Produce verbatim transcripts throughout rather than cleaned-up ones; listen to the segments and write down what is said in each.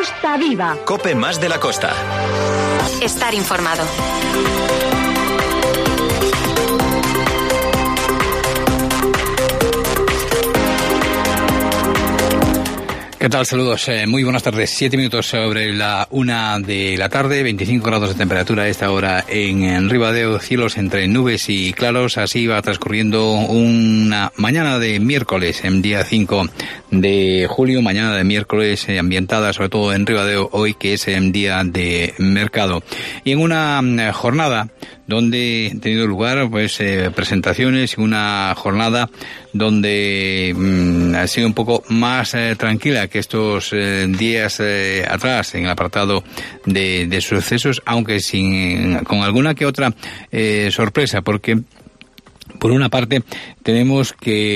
Costa Viva. COPE más de la costa. Estar informado. ¿Qué tal? Saludos. Eh, muy buenas tardes. Siete minutos sobre la una de la tarde, veinticinco grados de temperatura a esta hora en, en Ribadeo, cielos entre nubes y claros. Así va transcurriendo una mañana de miércoles, en día cinco de julio, mañana de miércoles eh, ambientada sobre todo en Ribadeo, hoy que es en día de mercado. Y en una eh, jornada donde han tenido lugar pues eh, presentaciones y una jornada donde mmm, ha sido un poco más eh, tranquila que estos eh, días eh, atrás en el apartado de, de sucesos, aunque sin con alguna que otra eh, sorpresa, porque por una parte tenemos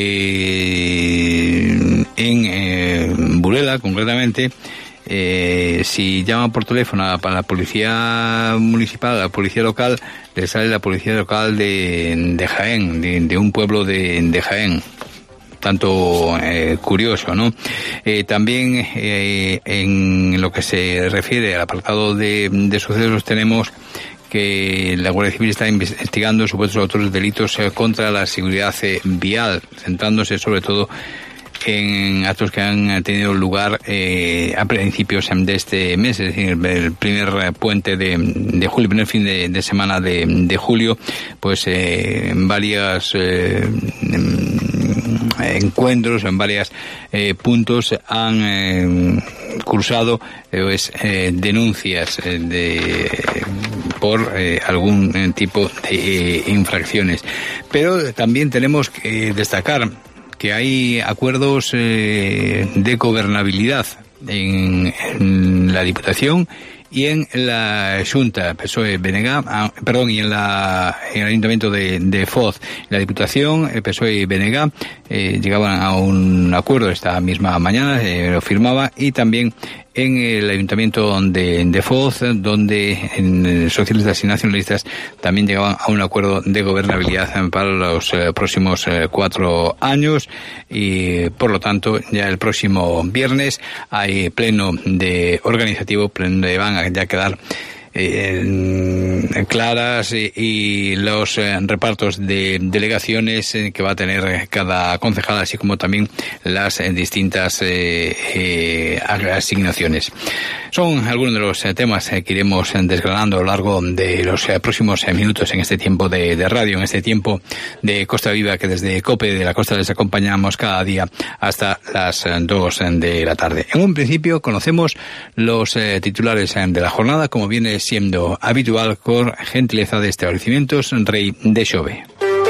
que en eh, Burela concretamente, Eh, si llaman por teléfono a, a la policía municipal, a la policía local, le sale la policía local de, de Jaén, de, de un pueblo de, de Jaén. Tanto eh, curioso, ¿no? Eh, también eh, en lo que se refiere al apartado de, de sucesos tenemos que la Guardia Civil está investigando supuestos autores de delitos eh, contra la seguridad eh, vial, centrándose sobre todo en actos que han tenido lugar eh, a principios de este mes, es decir, el primer puente de, de julio, el primer fin de, de semana de, de julio, pues eh, en varios eh, encuentros, en varios eh, puntos han eh, cursado eh, pues, eh, denuncias eh, de por eh, algún eh, tipo de eh, infracciones. Pero también tenemos que destacar que hay acuerdos eh, de gobernabilidad en, en la Diputación y en la Xunta, P S O E B N G, ah, perdón, y en, la, en el Ayuntamiento de, de Foz. La Diputación, el P S O E y B N G eh, llegaban a un acuerdo esta misma mañana, eh, lo firmaba, y también en el Ayuntamiento de, de Foz, donde en socialistas y nacionalistas también llegaban a un acuerdo de gobernabilidad para los eh, próximos eh, cuatro años, y por lo tanto ya el próximo viernes hay pleno de organizativo, pleno de van a ya quedar Eh, claras y, y los eh, repartos de delegaciones eh, que va a tener cada concejal, así como también las eh, distintas eh, eh, asignaciones. Son algunos de los eh, temas eh, que iremos eh, desgranando a lo largo de los eh, próximos eh, minutos en este tiempo de, de radio, en este tiempo de Costa Viva, que desde COPE de la Costa les acompañamos cada día hasta las eh, dos de la tarde. En un principio conocemos los eh, titulares eh, de la jornada, como viene siendo habitual, por gentileza de establecimientos Rey de Xove.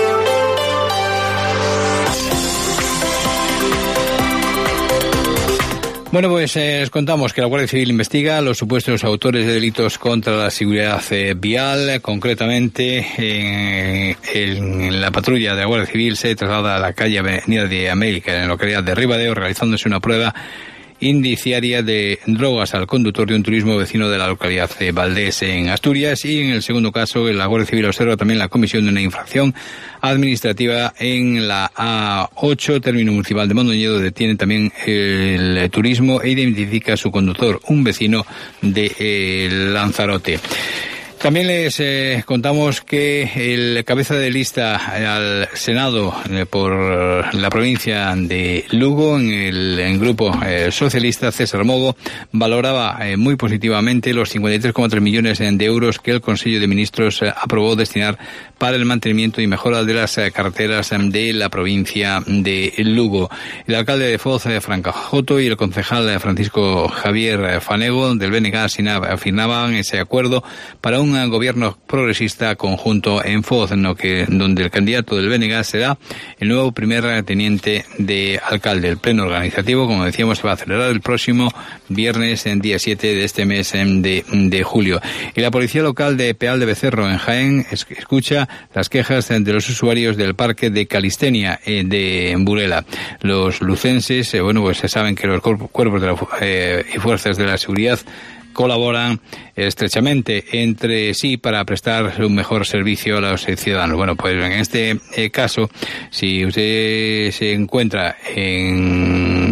Bueno, pues eh, les contamos que la Guardia Civil investiga los supuestos autores de delitos contra la seguridad eh, vial. Concretamente, eh, en la patrulla de la Guardia Civil se traslada a la calle Avenida de América, en la localidad de Ribadeo, realizándose una prueba indiciaria de drogas al conductor de un turismo vecino de la localidad de Valdés, en Asturias. Y en el segundo caso, la Guardia Civil observa también la comisión de una infracción administrativa en la A ocho, término municipal de Mondoñedo. Detiene también el turismo e identifica a su conductor, un vecino de eh, Lanzarote. También les eh, contamos que el cabeza de lista al Senado eh, por la provincia de Lugo, en el en grupo eh, socialista, César Mogo, valoraba eh, muy positivamente los cincuenta y tres coma tres millones de euros que el Consejo de Ministros eh, aprobó destinar para el mantenimiento y mejora de las eh, carreteras eh, de la provincia de Lugo. El alcalde de Foz, eh, Fran Cajoto, y el concejal eh, Francisco Javier eh, Fanego del B N G firmaban ese acuerdo para un un gobierno progresista conjunto en Foz, ¿no? que, donde el candidato del B N G será el nuevo primer teniente de alcalde. El pleno organizativo, como decíamos, se va a celebrar el próximo viernes, en día siete de este mes de, de julio. Y la policía local de Peal de Becerro, en Jaén, escucha las quejas de los usuarios del parque de Calistenia eh, de Burela. Los lucenses, eh, bueno, pues se saben que los cuerpos de la, eh, y fuerzas de la seguridad colaboran estrechamente entre sí para prestar un mejor servicio a los ciudadanos. Bueno, pues en este eh, caso, si usted se encuentra en el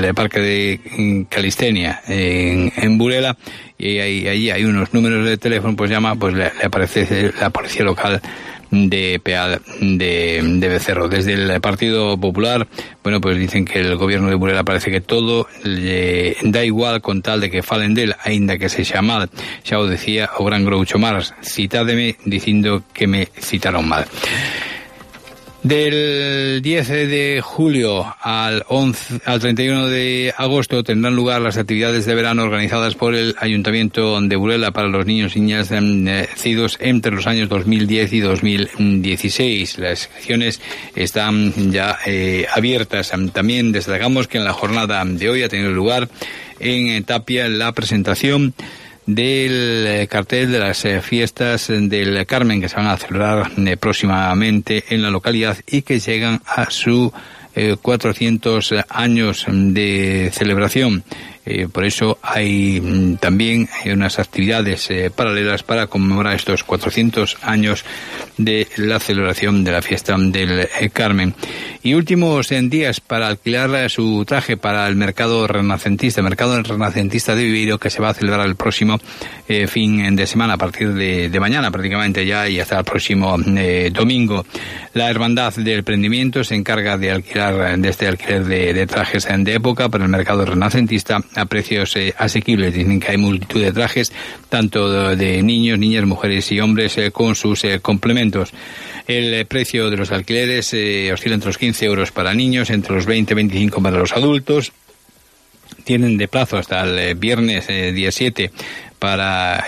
del Parque de Calistenia en, en Burela, y ahí, allí hay unos números de teléfono, pues llama, pues le, le aparece la policía local de Peal de, de Becerro. Desde el Partido Popular, bueno, pues dicen que el gobierno de Burela parece que todo le da igual con tal de que falen del, aínda que se xa mal. Xa o decía o gran Groucho Marx: citádeme dicindo que me citaron mal. Del diez de julio al once, al treinta y uno de agosto tendrán lugar las actividades de verano organizadas por el Ayuntamiento de Burela para los niños y niñas nacidos entre los años dos mil diez y dos mil dieciséis. Las inscripciones están ya eh, abiertas. También destacamos que en la jornada de hoy ha tenido lugar en Tapia la presentación del cartel de las eh, fiestas del Carmen, que se van a celebrar eh, próximamente en la localidad y que llegan a su eh, cuatrocientos años de celebración. Eh, por eso hay mm, también hay unas actividades eh, paralelas para conmemorar estos cuatrocientos años de la celebración de la fiesta del eh, Carmen. Y últimos en días para alquilar su traje para el mercado renacentista, mercado renacentista de Viveiro, que se va a celebrar el próximo eh, fin de semana, a partir de, de mañana prácticamente ya, y hasta el próximo eh, domingo. La Hermandad del Prendimiento se encarga de alquilar, de este alquiler de, de trajes de época para el mercado renacentista a precios eh, asequibles. Dicen que hay multitud de trajes, tanto de, de niños, niñas, mujeres y hombres, eh, con sus eh, complementos. El eh, precio de los alquileres eh, oscila entre los quince euros para niños, entre los veinte y veinticinco para los adultos. Tienen de plazo hasta el eh, viernes eh, día siete para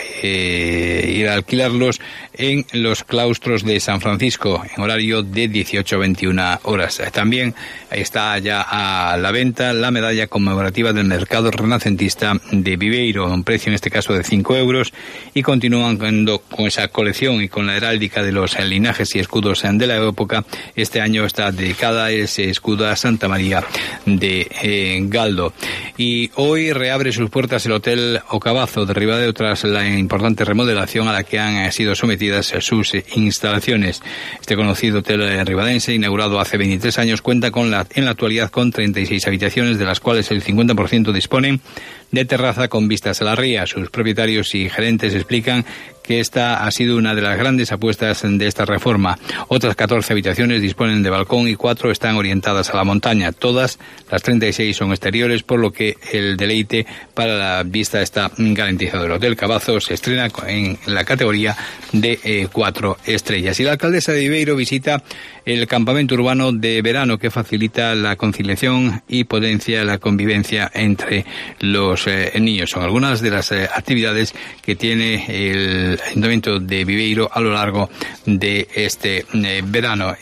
eh, ir a alquilarlos en los claustros de San Francisco, en horario de dieciocho a veintiuna horas. También está ya a la venta la medalla conmemorativa del mercado renacentista de Viveiro, un precio en este caso de cinco euros, y continúan con, con esa colección y con la heráldica de los linajes y escudos de la época. Este año está dedicada ese escudo a Santa María de eh, Galdo. Y hoy reabre sus puertas el Hotel Ocabazo de Ribadeo tras la importante remodelación a la que han sido sometidas sus instalaciones. Este conocido hotel ribadense, inaugurado hace veintitrés años, cuenta con la, en la actualidad con treinta y seis habitaciones, de las cuales el cincuenta por ciento disponen de terraza con vistas a la ría. Sus propietarios y gerentes explican que esta ha sido una de las grandes apuestas de esta reforma. Otras catorce habitaciones disponen de balcón y cuatro están orientadas a la montaña. Todas las treinta y seis son exteriores, por lo que el deleite para la vista está garantizado. El Hotel Cabazo se estrena en la categoría de eh, cuatro estrellas. Y la alcaldesa de Viveiro visita el campamento urbano de verano, que facilita la conciliación y potencia la convivencia entre los eh, niños. Son algunas de las eh, actividades que tiene el Ayuntamiento de Viveiro a lo largo de este eh, verano.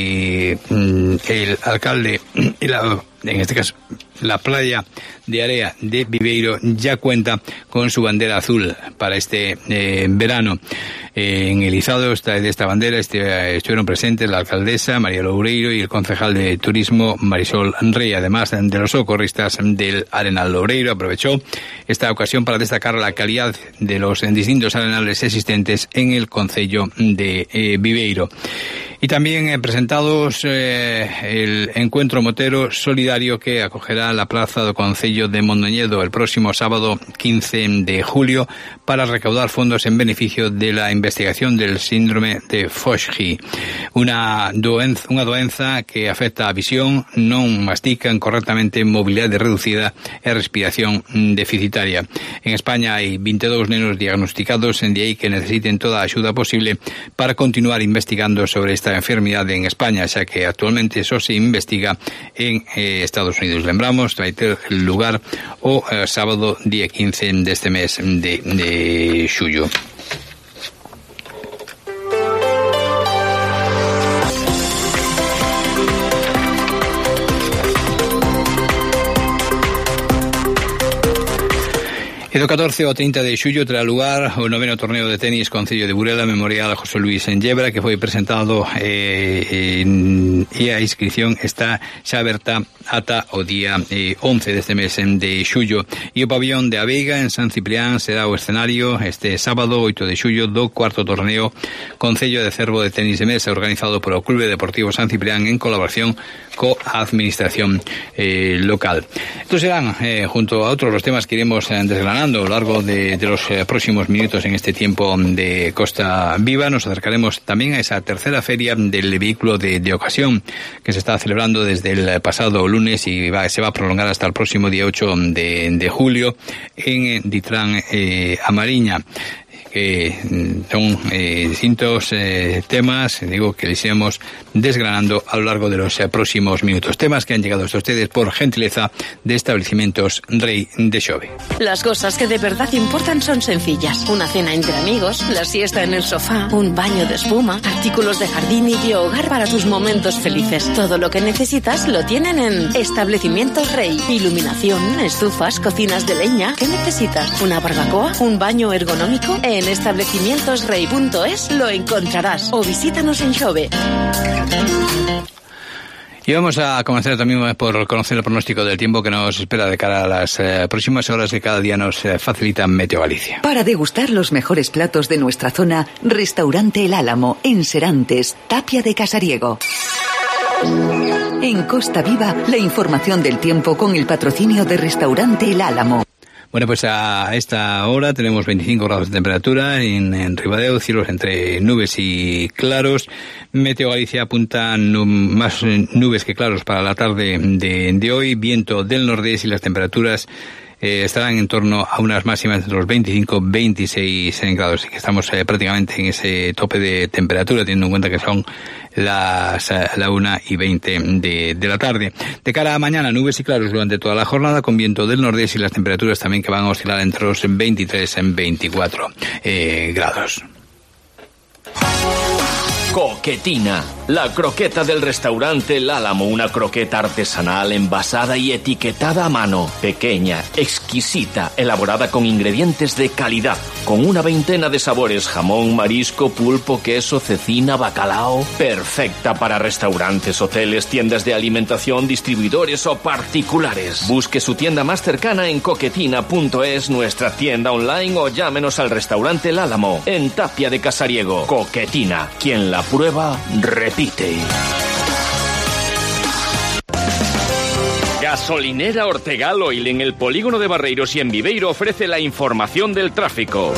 Y mm, el alcalde y la, en este caso la playa de Area de Viveiro ya cuenta con su bandera azul para este eh, verano. Eh, en el izado de esta bandera este, estuvieron presentes la alcaldesa María Loureiro y el concejal de turismo Marisol Rey, además de los socorristas del Arenal. Loureiro aprovechó esta ocasión para destacar la calidad de los distintos arenales existentes en el concello de eh, Viveiro. Y también eh, presentados eh, el encuentro motero solidario que acogerá la plaza do Concello de Mondoñedo el próximo sábado quince de julio para recaudar fondos en beneficio de la investigación del síndrome de Foxgy, una doenza, una doenza que afecta a visión, non mastican correctamente, movilidade reducida e respiración deficitaria. En España hai veintidós nenos diagnosticados, de aí que necesiten toda a axuda posible para continuar investigando sobre esta enfermedade en España, xa que actualmente só se investiga en eh, Estados Unidos. Lembramos, vai ter lugar o eh, sábado día quince deste mes de, de xullo. E do catorce ao trinta de xullo terá lugar o noveno torneo de tenis Concello de Burela Memorial José Luis Enllebra, que foi presentado eh, en, e a inscripción está xa aberta ata o día eh, once deste mes de xullo. E o pabillón de Aveiga en San Ciprián será o escenario este sábado oito de xullo do cuarto torneo Concello de Cervo de tenis de mesa, organizado polo Clube Deportivo San Ciprián en colaboración co administración eh, local. Estos serán, eh, junto a otros los temas que iremos eh, desgranando a lo largo de, de los eh, próximos minutos en este tiempo de Costa Viva. Nos acercaremos también a esa tercera feria del vehículo de, de ocasión que se está celebrando desde el pasado lunes y va, se va a prolongar hasta el próximo día ocho de, de julio en eh, Ditrán eh, Amariña. Que son eh, distintos eh, temas, digo, que les iremos desgranando a lo largo de los eh, próximos minutos. Temas que han llegado hasta ustedes por gentileza de Establecimientos Rey de Xove. Las cosas que de verdad importan son sencillas. Una cena entre amigos, la siesta en el sofá, un baño de espuma, artículos de jardín y de hogar para tus momentos felices. Todo lo que necesitas lo tienen en Establecimientos Rey. Iluminación, estufas, cocinas de leña. ¿Qué necesitas? ¿Una barbacoa? ¿Un baño ergonómico? En establecimientos rey punto es lo encontrarás o visítanos en Xove. Y vamos a comenzar también por conocer el pronóstico del tiempo que nos espera de cara a las eh, próximas horas que cada día nos eh, facilita Meteo Galicia. Para degustar los mejores platos de nuestra zona, Restaurante El Álamo, en Serantes, Tapia de Casariego. En Costa Viva, la información del tiempo con el patrocinio de Restaurante El Álamo. Bueno, pues a esta hora tenemos veinticinco grados de temperatura en, en Ribadeo, cielos entre nubes y claros. Meteo Galicia apunta nu, más nubes que claros para la tarde de, de hoy, viento del nordeste y las temperaturas eh, estarán en torno a unas máximas de los veinticinco a veintiséis grados. Así que estamos eh, prácticamente en ese tope de temperatura, teniendo en cuenta que son las eh, la una y veinte de, de la tarde. De cara a mañana, nubes y claros durante toda la jornada, con viento del nordeste y las temperaturas también que van a oscilar entre los veintitrés y veinticuatro eh, grados. Coquetina, la croqueta del restaurante El Álamo, una croqueta artesanal envasada y etiquetada a mano, pequeña, exquisita, elaborada con ingredientes de calidad, con una veintena de sabores, jamón, marisco, pulpo, queso, cecina, bacalao, perfecta para restaurantes, hoteles, tiendas de alimentación, distribuidores o particulares. Busque su tienda más cercana en coquetina punto es, nuestra tienda online, o llámenos al restaurante El Álamo, en Tapia de Casariego. Coquetina, quien la prueba, repite. Gasolinera Ortegal Oil en el polígono de Barreiros y en Viveiro ofrece la información del tráfico.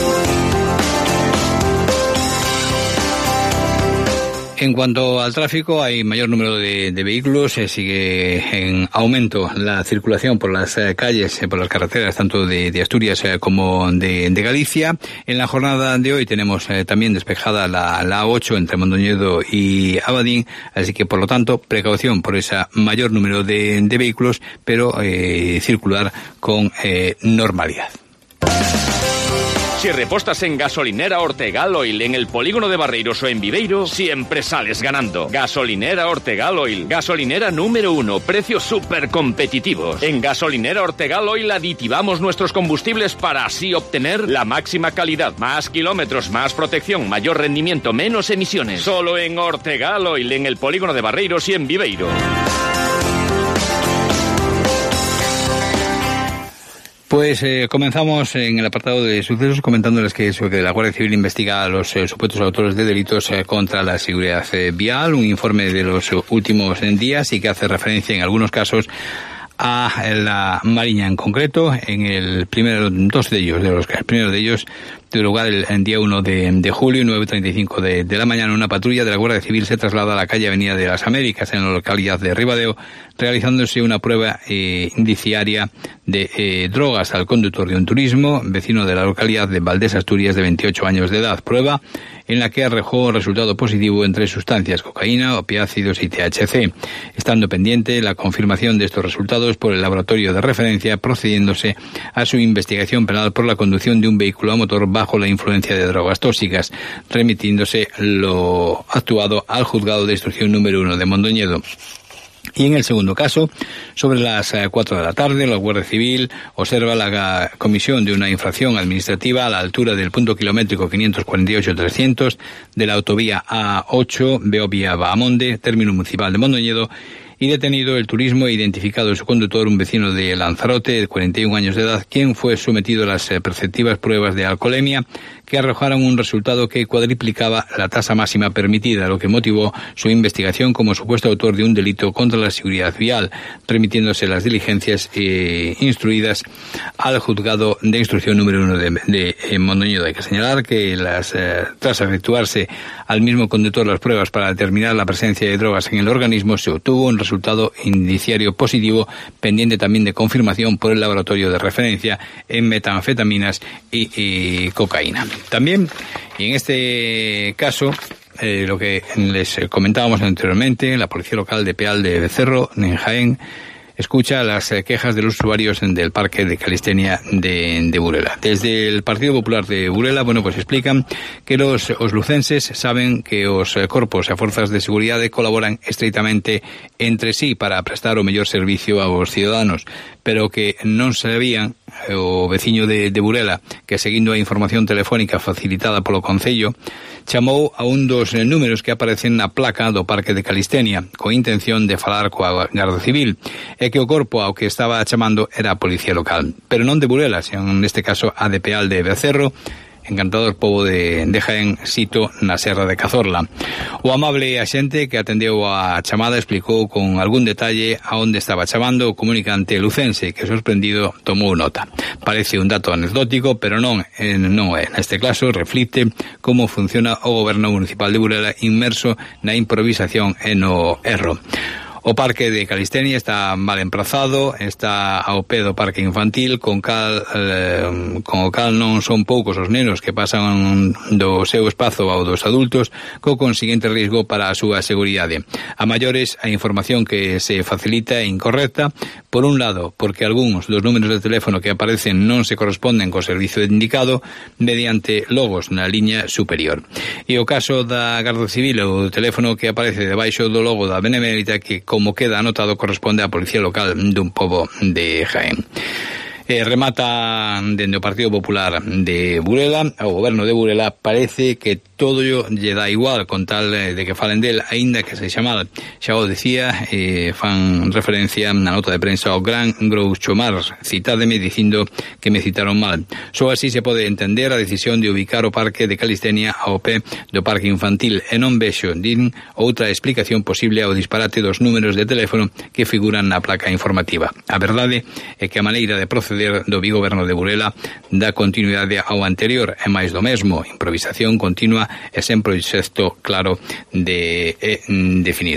En cuanto al tráfico, hay mayor número de, de vehículos, se eh, sigue en aumento la circulación por las eh, calles, eh, por las carreteras, tanto de, de Asturias eh, como de, de Galicia. En la jornada de hoy tenemos eh, también despejada la, la A ocho entre Mondoñedo y Abadín, así que por lo tanto, precaución por ese mayor número de, de vehículos, pero eh, circular con eh, normalidad. Si repostas en Gasolinera Ortegal Oil en el polígono de Barreiros o en Viveiro, siempre sales ganando. Gasolinera Ortegal Oil, gasolinera número uno, precios súper competitivos. En Gasolinera Ortegal Oil aditivamos nuestros combustibles para así obtener la máxima calidad, más kilómetros, más protección, mayor rendimiento, menos emisiones. Solo en Ortegal Oil en el polígono de Barreiros y en Viveiro. Pues eh, comenzamos en el apartado de sucesos comentándoles que, eso, que la Guardia Civil investiga a los eh, supuestos autores de delitos eh, contra la seguridad eh, vial, un informe de los últimos días y que hace referencia en algunos casos a la Mariña en concreto. En el primero, dos de ellos, de los el primero de ellos de lugar el, el día uno de, de julio, nueve treinta y cinco de, de la mañana, una patrulla de la Guardia Civil se traslada a la calle Avenida de las Américas, en la localidad de Ribadeo, realizándose una prueba eh, indiciaria de eh, drogas al conductor de un turismo, vecino de la localidad de Valdés, Asturias, de veintiocho años de edad. Prueba en la que arrojó resultado positivo entre sustancias cocaína, opiácidos y T H C, estando pendiente la confirmación de estos resultados por el laboratorio de referencia, procediéndose a su investigación penal por la conducción de un vehículo a motor bajo la influencia de drogas tóxicas, remitiéndose lo actuado al juzgado de instrucción número uno de Mondoñedo. Y en el segundo caso, sobre las cuatro de la tarde, la Guardia Civil observa la comisión de una infracción administrativa a la altura del punto kilométrico quinientos cuarenta y ocho trescientos de la autovía A ocho, Beovia-Bahamonde, término municipal de Mondoñedo, y detenido el turismo e identificado su conductor, un vecino de Lanzarote de cuarenta y un años de edad, quien fue sometido a las preceptivas pruebas de alcoholemia que arrojaron un resultado que cuadriplicaba la tasa máxima permitida, lo que motivó su investigación como supuesto autor de un delito contra la seguridad vial, remitiéndose las diligencias eh, instruidas al juzgado de instrucción número uno de, de, de Mondoñedo. Hay que señalar que las, eh, tras efectuarse al mismo conductor las pruebas para determinar la presencia de drogas en el organismo, se obtuvo un resultado indiciario positivo, pendiente también de confirmación por el laboratorio de referencia en metanfetaminas y, y cocaína. También, y en este caso, eh, lo que les comentábamos anteriormente, la Policía Local de Peal de Becerro, en Jaén, escucha las eh, quejas de los usuarios del Parque de Calistenia de, de Burela. Desde el Partido Popular de Burela, bueno, pues explican que los oslucenses saben que os eh, corpos e forzas de seguridade colaboran estreitamente entre sí para prestar o mellor servicio aos ciudadanos, pero que non sabían eh, o veciño de, de Burela que, seguindo a información telefónica facilitada polo Concello, chamou a un dos números que aparecen na placa do Parque de Calistenia, con intención de falar coa Garda Civil, e que o corpo ao que estaba chamando era a Policía Local, pero non de Burela, sino neste caso a de Peal de Becerro, encantador pobo de, de Jaén, sito na Serra de Cazorla. O amable axente que atendeu a chamada explicou con algún detalle a onde estaba chamando o comunicante lucense, que sorprendido tomou nota. Parece un dato anecdótico, pero non, eh, non é. Neste caso, reflicte como funciona o goberno municipal de Burela inmerso na improvisación e no erro. O Parque de Calistenia está mal emprazado, está ao pé do Parque Infantil, con cal, eh, con o cal non son poucos os nenos que pasan do seu espazo ao dos adultos, co consiguiente risco para a súa seguridade. A maiores, a información que se facilita é incorrecta, por un lado, porque algúns dos números de teléfono que aparecen non se corresponden co servicio indicado mediante logos na liña superior. E o caso da Garda Civil, o teléfono que aparece debaixo do logo da Benemérita, que como queda anotado corresponde á Policía Local dun pobo de Jaén. Eh, remata dende o Partido Popular de Burela, o goberno de Burela parece que todo lle dá igual con tal de que falen del, aínda que se mal. Xa o decía, eh, fan referencia na nota de prensa ao gran Groucho Marx, citádeme dicindo que me citaron mal. Só así se pode entender a decisión de ubicar o Parque de Calistenia ao pé do Parque Infantil, e non vexo, din, outra explicación posible ao disparate dos números de teléfono que figuran na placa informativa. A verdade é que a maneira de proceder do bigoberno de Burela dá continuidade ao anterior, e máis do mesmo, improvisación continua e sen proxecto claro de eh, definido.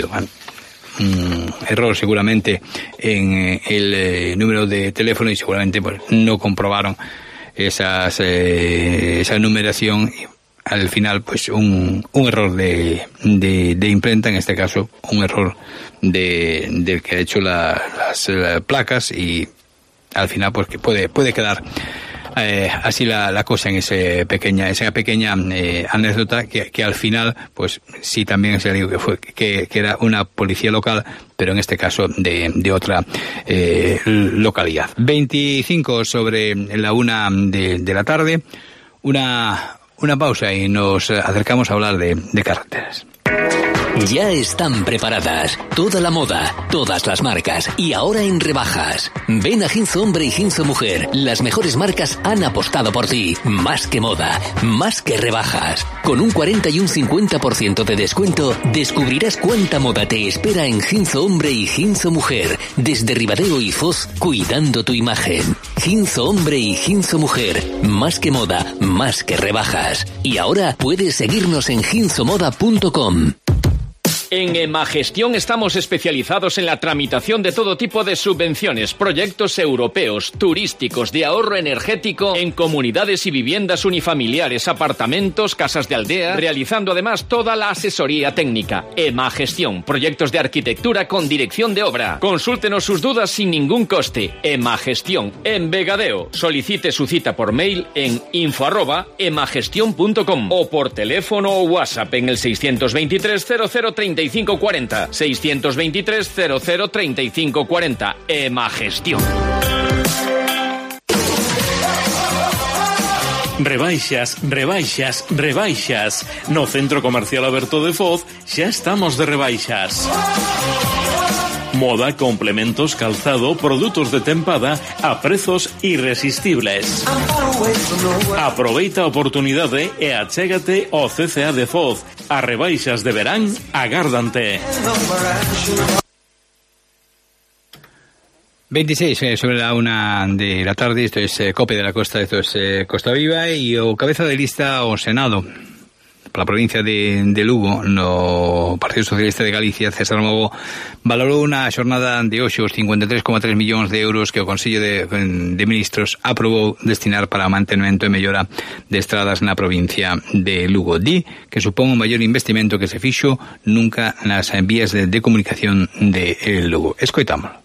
Mm, error seguramente en eh, el eh, número de teléfono, y seguramente pues, no comprobaron esas, eh, esa numeración. Al final, pues un, un error de, de, de imprenta, en este caso, un error de, del que ha hecho la, las la placas, y al final pues que puede puede quedar eh, así la, la cosa en ese pequeña esa pequeña eh, anécdota que, que al final pues sí también se digo que fue que, que era una policía local, pero en este caso de, de otra eh, localidad. veinticinco sobre la una de, de la tarde, una una pausa y nos acercamos a hablar de, de carreteras. Ya están preparadas. Toda la moda, todas las marcas y ahora en rebajas. Ven a Ginzo Hombre y Ginzo Mujer. Las mejores marcas han apostado por ti. Más que moda, más que rebajas. Con un cuarenta y un cincuenta por ciento de descuento, descubrirás cuánta moda te espera en Ginzo Hombre y Ginzo Mujer. Desde Ribadeo y Foz, cuidando tu imagen. Ginzo Hombre y Ginzo Mujer. Más que moda, más que rebajas. Y ahora puedes seguirnos en ginzo moda punto com. En Emagestión estamos especializados en la tramitación de todo tipo de subvenciones, proyectos europeos, turísticos, de ahorro energético, en comunidades y viviendas unifamiliares, apartamentos, casas de aldea, realizando además toda la asesoría técnica. Emagestión, proyectos de arquitectura con dirección de obra. Consúltenos sus dudas sin ningún coste. Emagestión, en Vegadeo. Solicite su cita por mail en info arroba emagestión punto com o por teléfono o WhatsApp en el seiscientos veintitrés cero cero treinta treinta y cinco cuarenta. seiscientos veintitrés cero cero treinta y cinco cuarenta. Emagestión. Rebaixas, rebaixas, rebaixas. No Centro Comercial Aberto de Foz xa estamos de rebaixas. Moda, complementos, calzado, produtos de tempada a prezos irresistibles. Aproveita a oportunidade e achégate ao C C A de Foz. As rebaixas de verán agárdante. veintiséis eh, sobre la una de la tarde, esto es eh, Cope de la Costa, esto es eh, Costa Viva, e o cabeza de lista o Senado para a provincia de, de Lugo no Partido Socialista de Galicia, César Mogo, valorou unha xornada de hoxe os cincuenta e tres coma tres millóns de euros que o Consello de, de Ministros aprobou destinar para o mantenimento e mellora de estradas na provincia de Lugo. Di que supón o maior investimento que se fixo nunca nas vías de, de comunicación de Lugo. Escoitámoslo.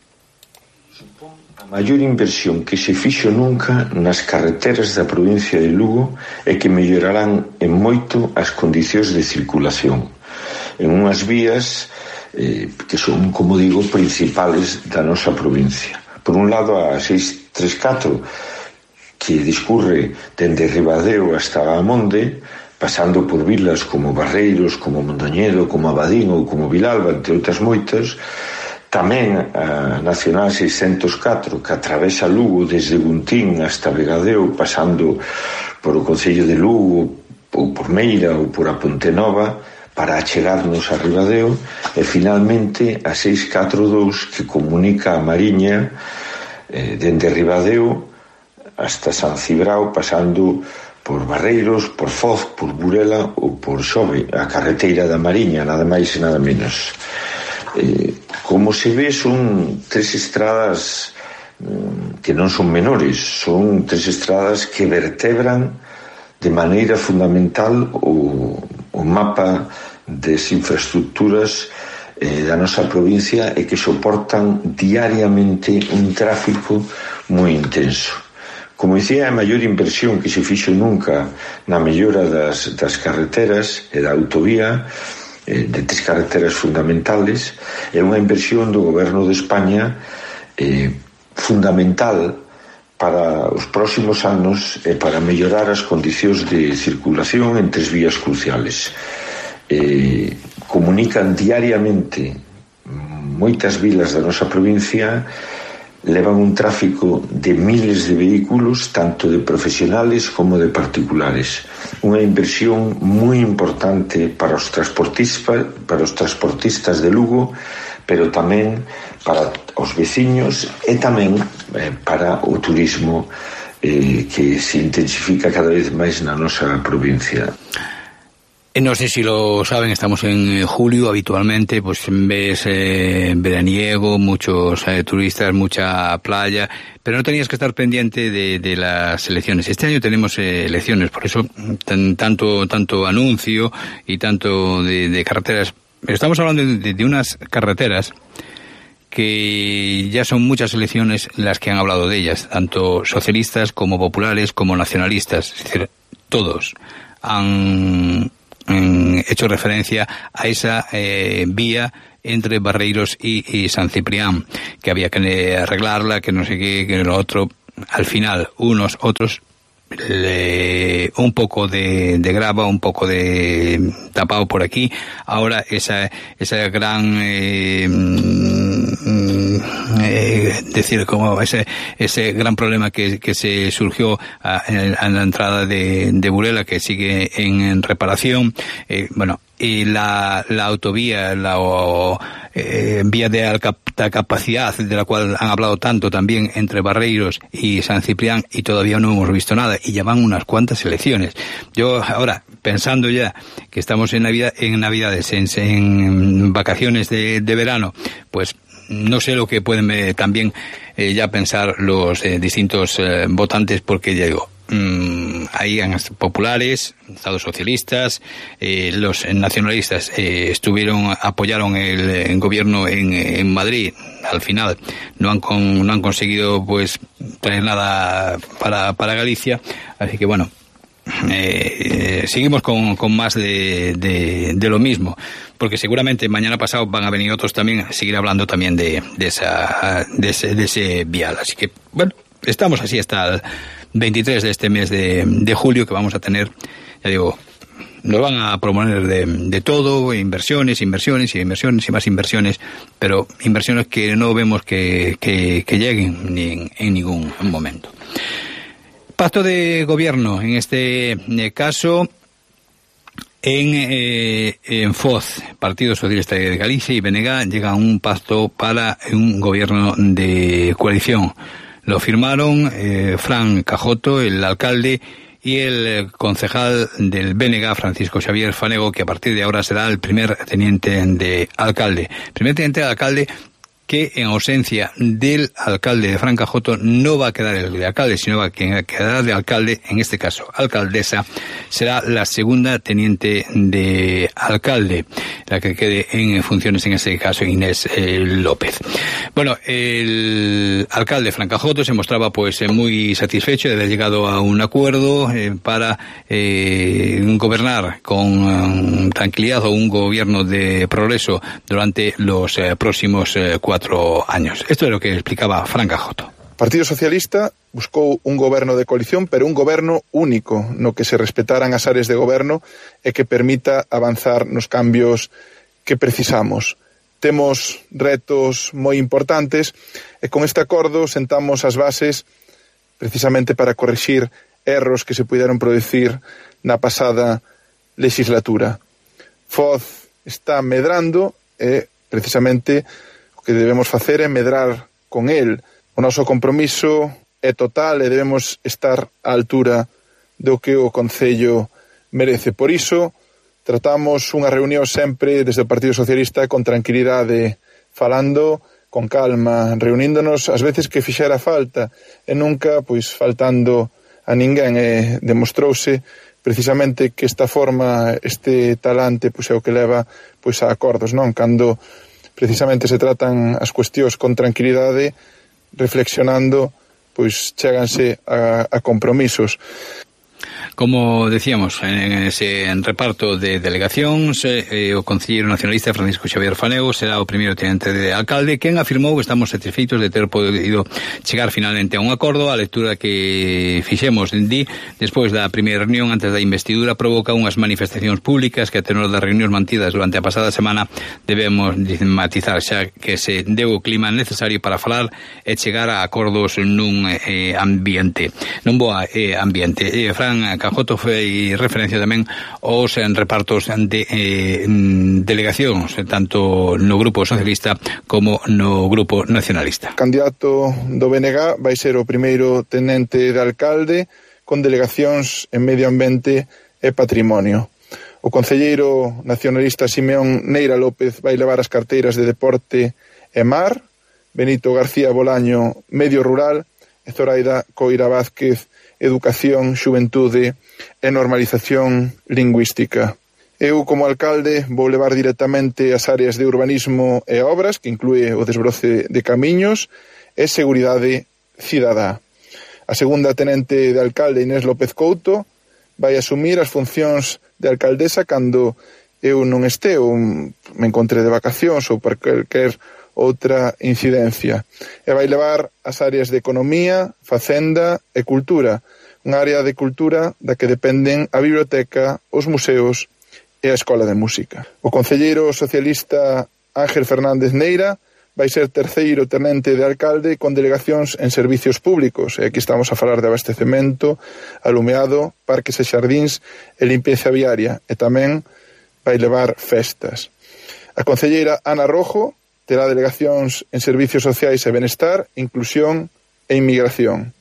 A maior inversión que se fixo nunca nas carreteras da provincia de Lugo e que mellorarán en moito as condicións de circulación en unhas vías eh, que son, como digo, principales da nosa provincia. Por un lado, a seiscentos treinta e catro, que discurre dende Ribadeo hasta Amonde, pasando por vilas como Barreiros, como Mondoñedo, como Abadín ou como Vilalba, entre outras moitas. Tamén a Nacional seiscentos catro, que atravesa Lugo desde Guntín hasta Vegadeo, pasando por o Concello de Lugo, ou por Meira, ou por a Pontenova, para achegarnos a Ribadeo, e finalmente a seiscentos catro dous, que comunica a Mariña eh, dende Ribadeo hasta San Cibrao, pasando por Barreiros, por Foz, por Burela ou por Xove, a carreteira da Mariña, nada máis e nada menos. Eh, como se ve, son tres estradas mm, que non son menores, son tres estradas que vertebran de maneira fundamental o, o mapa das infraestructuras eh, da nosa provincia e que soportan diariamente un tráfico moi intenso. Como dicía, a maior inversión que se fixo nunca na mellora das, das carreteras e da autovía, de tres carreteras fundamentales, é unha inversión do Goberno de España eh, fundamental para os próximos anos e para mellorar as condicións de circulación en tres vías cruciales. Eh, comunican diariamente moitas vilas da nosa provincia, levan un tráfico de miles de vehículos, tanto de profesionales como de particulares. Unha inversión moi importante para os transportistas, para os transportistas de Lugo, pero tamén para os veciños e tamén eh, para o turismo eh, que se intensifica cada vez máis na nosa provincia. No sé si lo saben, estamos en julio, habitualmente pues ves eh, veraniego, muchos eh, turistas, mucha playa, pero no tenías que estar pendiente de, de las elecciones. Este año tenemos eh, elecciones, por eso tan, tanto tanto anuncio y tanto de, de carreteras. Estamos hablando de, de unas carreteras que ya son muchas elecciones las que han hablado de ellas, tanto socialistas como populares como nacionalistas, es decir, todos han hecho referencia a esa eh, vía entre Barreiros y, y San Ciprián, que había que arreglarla, que no sé qué, que lo otro. Al final, unos, otros, le, un poco de, de grava, un poco de tapado por aquí. Ahora esa, esa gran eh, eh, decir como ese ese gran problema que, que se surgió a, en, en la entrada de, de Burela, que sigue en, en reparación, eh, bueno, y la, la autovía, la o, eh, vía de alta capacidad, de la cual han hablado tanto también entre Barreiros y San Ciprián, y todavía no hemos visto nada, y ya van unas cuantas elecciones. Yo ahora, pensando ya que estamos en Navidad, en Navidades, en, en vacaciones de, de verano, pues no sé lo que pueden eh, también eh, ya pensar los eh, distintos eh, votantes, porque ya digo, mmm, hay populares, estados socialistas, eh, los nacionalistas eh, estuvieron, apoyaron el, el gobierno en, en Madrid. Al final no han con, no han conseguido pues traer nada para, para Galicia, así que bueno, eh, seguimos con, con más de, de, de lo mismo, porque seguramente mañana pasado van a venir otros también a seguir hablando también de, de, esa, de, ese, de ese vial. Así que, bueno, estamos así hasta el veintitrés de este mes de, de julio, que vamos a tener, ya digo, nos van a proponer de, de todo, inversiones, inversiones y inversiones y más inversiones, pero inversiones que no vemos que, que, que lleguen ni en, en ningún momento. Pacto de gobierno, en este caso en, eh, en F O Z, Partido Socialista de Galicia y B N G, llega a un pacto para un gobierno de coalición. Lo firmaron eh, Fran Cajoto, el alcalde, y el concejal del B N G, Francisco Xavier Fanego, que a partir de ahora será el primer teniente de alcalde. Primer teniente de alcalde que, en ausencia del alcalde de Fran Cajoto, no va a quedar el de alcalde, sino va a quedar de alcalde, en este caso alcaldesa, será la segunda teniente de alcalde, la que quede en funciones, en ese caso, Inés eh, López. Bueno, el alcalde Fran Cajoto se mostraba pues muy satisfecho de haber llegado a un acuerdo eh, para eh, gobernar con eh, tranquilidad, o un gobierno de progreso durante los eh, próximos eh, cuatro años. Esto es lo que explicaba Fran Cajoto. O Partido Socialista buscou un goberno de coalición, pero un goberno único, no que se respetaran as áreas de goberno e que permita avanzar nos cambios que precisamos. Temos retos moi importantes e con este acordo sentamos as bases precisamente para corrixir erros que se puderon producir na pasada legislatura. F O Z está medrando e precisamente o que debemos facer é medrar con el. O noso compromiso é total e debemos estar á altura do que o Concello merece. Por iso, tratamos unha reunión sempre desde o Partido Socialista con tranquilidade, falando con calma, reuníndonos as veces que fixera falta e nunca pois faltando a ninguén. E demostrouse precisamente que esta forma, este talante, pois é o que leva pois a acordos, non? Cando precisamente se tratan as cuestións con tranquilidade, reflexionando, pois cheganse a, a compromisos. Como decíamos, en ese reparto de delegacións, eh, o concelleiro nacionalista Francisco Xavier Fanego será o primeiro tenente de alcalde, quen afirmou que estamos satisfeitos de ter podido chegar finalmente a un acordo. A lectura que fixemos di, despois da primeira reunión antes da investidura, provoca unhas manifestacións públicas que, a tenor das reunións mantidas durante a pasada semana, debemos matizar, xa que se deu o clima necesario para falar e chegar a acordos nun eh, ambiente, nun boa eh, ambiente. Eh, Fran Cajoto foi referencia tamén aos en repartos de eh, delegacións, tanto no Grupo Socialista como no Grupo Nacionalista. O candidato do B N G vai ser o primeiro tenente de alcalde con delegacións en medio ambiente e patrimonio. O concelleiro nacionalista Simeón Neira López vai levar as carteiras de Deporte e Mar, Benito García Bolaño, Medio Rural, e Zoraida Coira Vázquez, Educación, Xuventude e Normalización Lingüística. Eu, como alcalde, vou levar directamente as áreas de urbanismo e obras, que inclúe o desbroce de camiños, e seguridade cidadá. A segunda tenente de alcalde, Inés López Couto, vai asumir as funcións de alcaldesa cando eu non este, ou me encontre de vacacións ou por calquer outra incidencia, e vai levar as áreas de economía, facenda e cultura, unha área de cultura da que dependen a biblioteca, os museos e a escola de música. O concelleiro socialista Ángel Fernández Neira vai ser terceiro tenente de alcalde con delegacións en servicios públicos, e aquí estamos a falar de abastecemento, alumeado, parques e xardíns e limpieza viaria, e tamén vai levar festas. A concelleira Ana Rojo terá delegacións en Servicios Sociais e Benestar, Inclusión e Inmigración.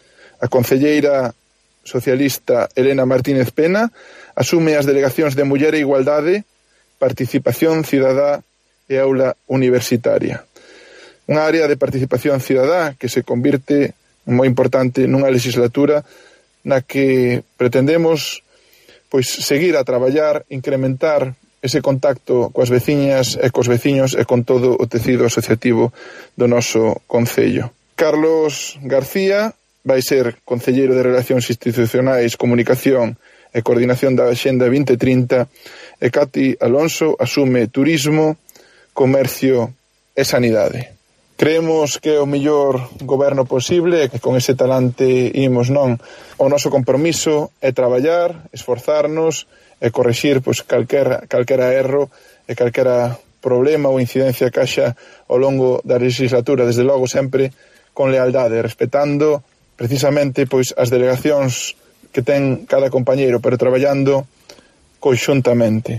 A concelleira socialista Elena Martínez Pena asume as delegacións de Muller e Igualdade, Participación Cidadá e Aula Universitaria. Unha área de participación cidadá que se convirte moi importante nunha legislatura na que pretendemos pois seguir a traballar, incrementar ese contacto coas veciñas e cos veciños e con todo o tecido asociativo do noso concello. Carlos García vai ser concelleiro de Relacións Institucionais, Comunicación e Coordinación da Axenda vinte trinta, e Cati Alonso asume Turismo, Comercio e Sanidade. Creemos que é o mellor goberno posible e que con ese talante imos, non? O noso compromiso é traballar, esforzarnos e corrixir pois, calquera, calquera erro e calquera problema ou incidencia que haxa ao longo da legislatura, desde logo sempre con lealdade, respetando precisamente pois as delegacións que ten cada compañeiro, pero traballando conxuntamente.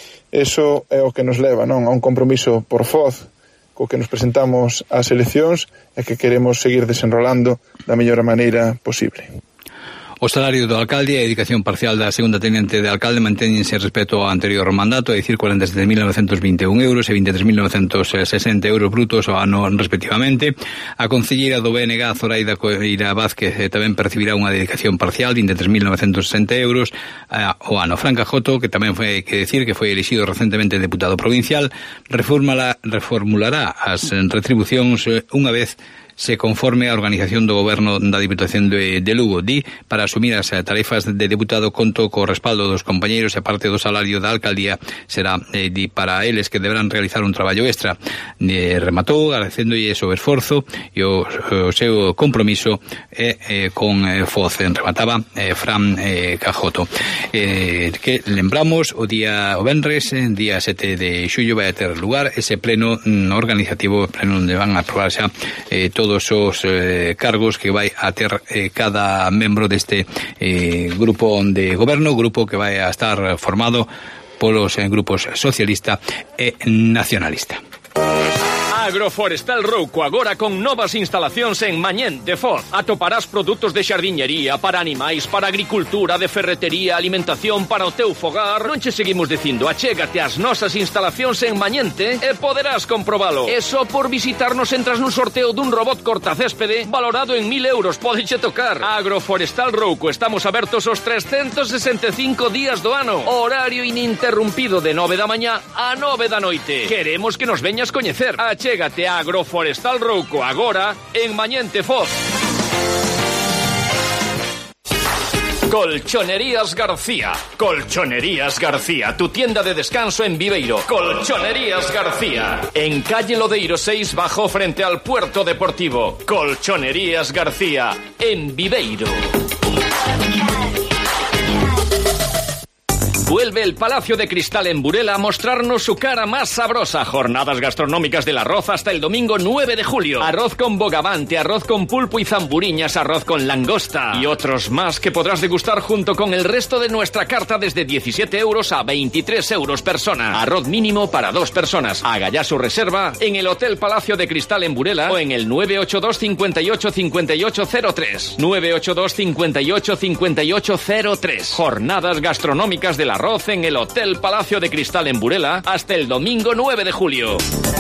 Eso é o que nos leva, non, a un compromiso por foz co que nos presentamos ás eleccións e que queremos seguir desenrolando da mellor maneira posible. O salario do alcalde e a dedicación parcial da segunda tenente de alcalde mantéñense respecto ao anterior mandato, é dicir, cuarenta e sete mil novecentos vinte e un euros e vinte e tres mil novecentos sesenta euros brutos ao ano respectivamente. A concelleira do B N G, Zoraida Coeira Vázquez, tamén percibirá unha dedicación parcial, vinte e tres mil novecentos sesenta euros ao ano. Fran Cajoto, que tamén foi que decir que foi elixido recentemente deputado provincial, reformulará, reformulará as retribucións unha vez se conforme a organización do goberno da Diputación de, de Lugo. Di, para asumir as tarefas de deputado conto co respaldo dos compañeiros e parte do salario da alcaldía será eh, di, para eles que deberán realizar un traballo extra. Eh, rematou agradecéndolle o esforzo e o, o seu compromiso eh, eh, con eh, Foz. Remataba eh, Fran eh, Cajoto. Eh, que lembramos o día o venres, eh, día sete de xullo, vai a ter lugar ese pleno mm, organizativo, pleno onde van a aprobar xa eh, todo todos os eh, cargos que vai a ter eh, cada membro deste eh, grupo de goberno, grupo que vai a estar formado polos eh, grupos socialista e nacionalista. Agroforestal Rouco agora con novas instalacións en Mañén de Foz. Atoparás produtos de xardiñería, para animais, para agricultura, de ferretería, alimentación para o teu fogar. Non che seguimos dicindo, achégate ás nosas instalacións en Mañente e poderás comprobalo. E só por visitarnos entras nun sorteo dun robot cortacéspede valorado en mil euros. Pódeche tocar. Agroforestal Rouco, estamos abertos os trescentos sesenta e cinco días do ano. Horario ininterrumpido de nove da mañá a nove da noite. Queremos que nos veñas coñecer. Achégate Chégate a Agroforestal Rouco agora en Mañente Foz. Colchonerías García. Colchonerías García, tu tienda de descanso en Viveiro. Colchonerías García. En calle Lodeiro seis, bajo frente al puerto deportivo. Colchonerías García, en Viveiro. Vuelve el Palacio de Cristal en Burela a mostrarnos su cara más sabrosa. Jornadas gastronómicas del arroz hasta el domingo nueve de julio. Arroz con bogavante, arroz con pulpo y zamburiñas, arroz con langosta y otros más que podrás degustar junto con el resto de nuestra carta desde diecisiete euros a veintitrés euros persona. Arroz mínimo para dos personas. Haga ya su reserva en el Hotel Palacio de Cristal en Burela o en el nueve ocho dos, cincuenta y ocho, cincuenta y ocho cero tres. nueve ocho dos, cincuenta y ocho, cincuenta y ocho cero tres. Jornadas gastronómicas del arroz en el Hotel Palacio de Cristal en Burela hasta el domingo nueve de julio.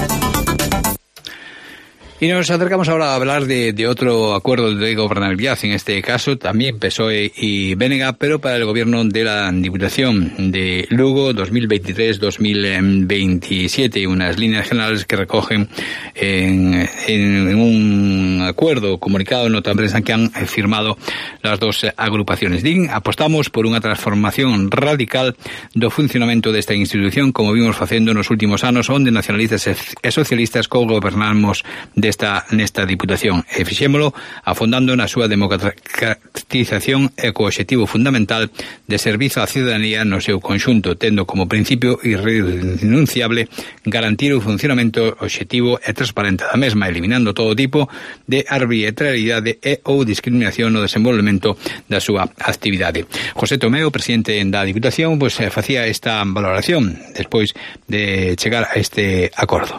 Y nos acercamos ahora a hablar de, de otro acuerdo de gobernabilidad, en este caso también P S O E y B N G, pero para el gobierno de la Diputación de Lugo dos mil veintitrés dos mil veintisiete, unas líneas generales que recogen en, en, en un acuerdo comunicado en nota de prensa que han firmado las dos agrupaciones. Din, apostamos por unha transformación radical do funcionamento desta institución, como vimos facendo nos últimos anos, onde nacionalistas e socialistas co-gobernamos de Desta, nesta Diputación, e fixémolo afondando na súa democratización e co obxectivo fundamental de servizo á ciudadanía no seu conxunto, tendo como principio irrenunciable garantir o funcionamento obxectivo e transparente da mesma, eliminando todo tipo de arbitrariedade e ou discriminación no desenvolvemento da súa actividade. José Tomeo, presidente da Diputación, pois facía esta valoración despois de chegar a este acordo.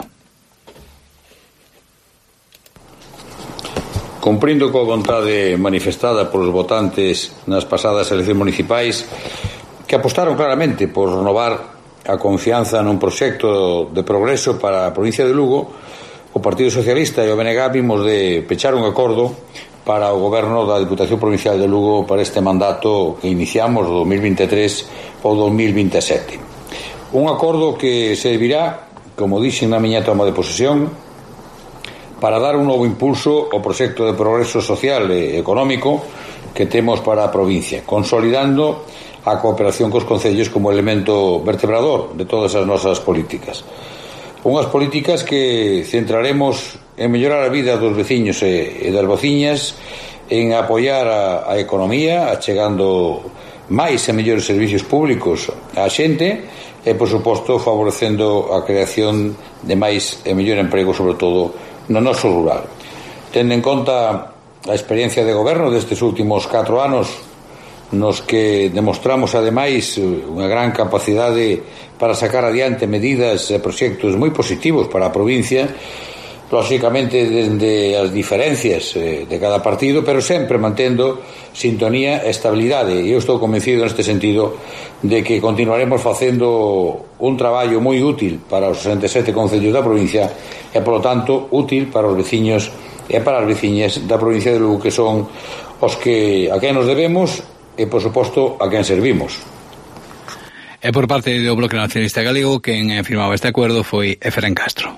Cumprindo coa vontade manifestada polos votantes nas pasadas eleccións municipais, que apostaron claramente por renovar a confianza nun proxecto de progreso para a provincia de Lugo, o Partido Socialista e o B N G vimos de pechar un acordo para o goberno da Diputación Provincial de Lugo para este mandato que iniciamos do dos mil vinte e tres ao dos mil vinte e sete. Un acordo que servirá, como dixen na miña toma de posesión, para dar un novo impulso ao proxecto de progreso social e económico que temos para a provincia, consolidando a cooperación cos concellos como elemento vertebrador de todas as nosas políticas. Unhas políticas que centraremos en mellorar a vida dos veciños e, e das veciñas, en apoiar a, a economía, achegando máis e mellores servicios públicos á xente e, por suposto, favorecendo a creación de máis e mellor emprego, sobre todo no noso rural. Tendo en conta a experiencia de goberno destes últimos catro anos, nos que demostramos, ademais, unha gran capacidade para sacar adiante medidas e proxectos moi positivos para a provincia, lóxicamente dende as diferencias de cada partido, pero sempre mantendo sintonía e estabilidade. E eu estou convencido neste sentido de que continuaremos facendo un traballo moi útil para os sesenta e sete concellos da provincia e, polo tanto, útil para os veciños e para as veciñas da provincia de Lugo, que son os que a quen nos debemos e, por suposto, a quen servimos. E por parte do Bloque Nacionalista Galego, quen firmaba este acordo foi Efrén Castro.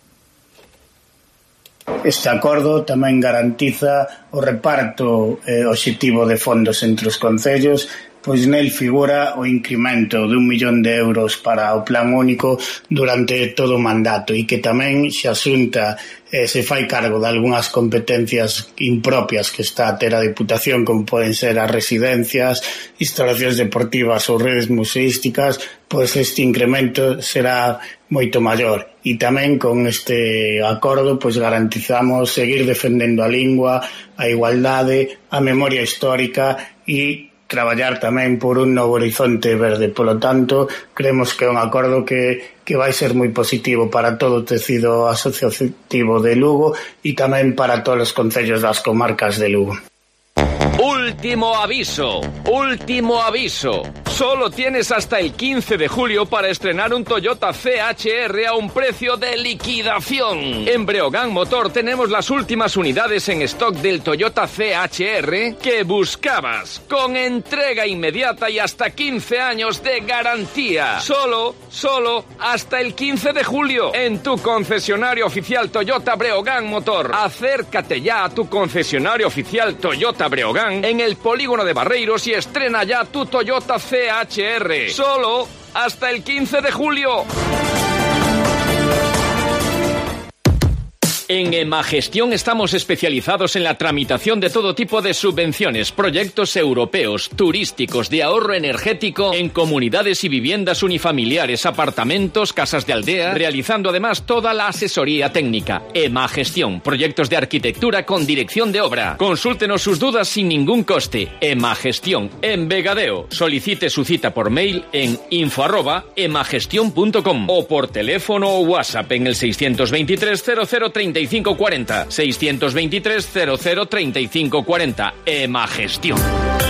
Este acordo tamén garantiza o reparto eh, obxectivo de fondos entre os concellos, pois nel figura o incremento de un millón de euros para o plan único durante todo o mandato e que tamén se asunta eh, se fai cargo de algunhas competencias impropias que está a ter a Diputación, como poden ser as residencias, instalacións deportivas ou redes museísticas, pois este incremento será moito maior. E tamén con este acordo pois garantizamos seguir defendendo a lingua, a igualdade, a memoria histórica e traballar tamén por un novo horizonte verde. Polo tanto, creemos que é un acordo que, que vai ser moi positivo para todo o tecido asociativo de Lugo e tamén para todos os concellos das comarcas de Lugo. Último aviso, último aviso. Solo tienes hasta el quince de julio para estrenar un Toyota C H R a un precio de liquidación. En Breogán Motor tenemos las últimas unidades en stock del Toyota C H R que buscabas, con entrega inmediata y hasta quince años de garantía. Solo, solo hasta el quince de julio en tu concesionario oficial Toyota Breogán Motor. Acércate ya a tu concesionario oficial Toyota Breogán en el polígono de Barreiros y estrena ya tu Toyota C H R. Solo hasta el quince de julio. En Emagestión estamos especializados en la tramitación de todo tipo de subvenciones, proyectos europeos, turísticos, de ahorro energético, en comunidades y viviendas unifamiliares, apartamentos, casas de aldea, realizando además toda la asesoría técnica. Emagestión, proyectos de arquitectura con dirección de obra. Consúltenos sus dudas sin ningún coste. Emagestión, en Vegadeo. Solicite su cita por mail en info arroba emagestión punto com o por teléfono o WhatsApp en el seiscientos veintitrés cero cero treinta y cinco cuarenta, seiscientos veintitrés cero cero treinta y cinco cuarenta. Emagestión.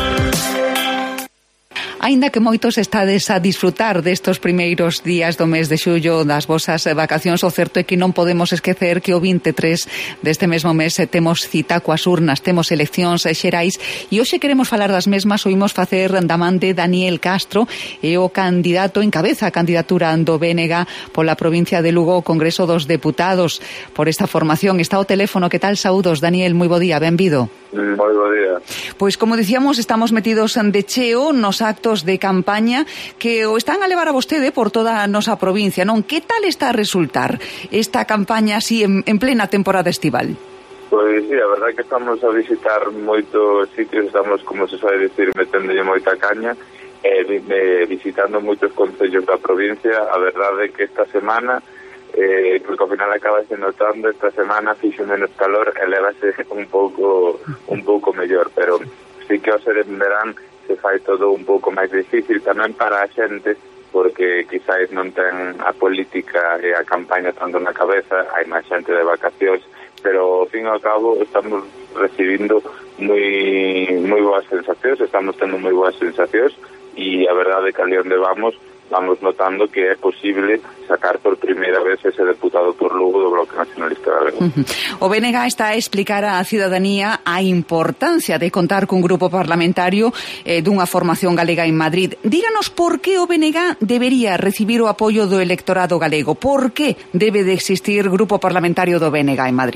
Aínda que moitos estades a disfrutar destos primeiros días do mes de xullo das vosas vacacións, o certo é que non podemos esquecer que o vinte e tres deste mesmo mes temos cita coas urnas, temos eleccións xerais e hoxe queremos falar das mesmas. Oímos facer da man de Daniel Castro, e o candidato encabeza a candidatura do B N G pola provincia de Lugo ao Congreso dos Deputados. Por esta formación está o teléfono. Que tal? Saúdos, Daniel, moi bo día, benvido. Moi bo día. Pois, como dicíamos, estamos metidos de cheo nos actos de campaña que o están a levar a vostede por toda a nosa provincia, non? Que tal está a resultar esta campaña así en, en plena temporada estival? Pois sí, a verdade é que estamos a visitar moitos sitios, estamos, como se sabe dicir, meténdolle moita caña, e eh, visitando moitos concellos da provincia. A verdade é que esta semana, eh, porque ao final acaba se notando, esta semana fixo menos calor e levase un pouco un pouco mellor, pero sí que ao ser en verán se fai todo un pouco máis difícil tamén para a xente, porque quizáis non ten a política e a campaña tanto na cabeza, hai máis xente de vacacións, pero ao fin e ao cabo estamos recibindo moi moi boas sensacións, estamos tendo moi boas sensacións, e a verdade é que ali onde vamos vamos notando que é posible sacar por primeira vez ese deputado por Lugo do Bloque Nacionalista Galego. Uh-huh. O B N G está a explicar á cidadanía a importancia de contar cun grupo parlamentario eh, dunha formación galega en Madrid. Díganos por que o B N G debería recibir o apoio do electorado galego. Por que debe de existir grupo parlamentario do B N G en Madrid?